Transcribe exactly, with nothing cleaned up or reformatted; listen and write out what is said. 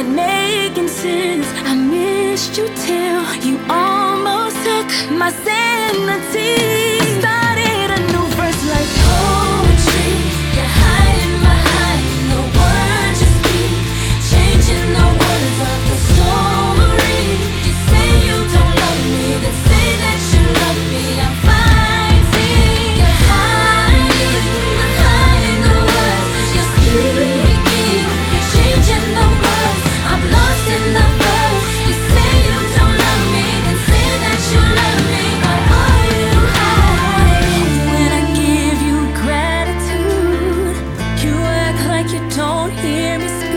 not making sense. I missed you till you almost took my sanity. Started a new verse like poetry. You're hiding behind the words you speak, changing the words of the story. You say you don't love me, then say that you love me. I'm fighting. You're hiding behind the words you're speaking, changing the words. I'm lost in the verse. You say you don't love me, then say that you love me. Why are you hiding? When I give you gratitude, you act like you don't hear me speak.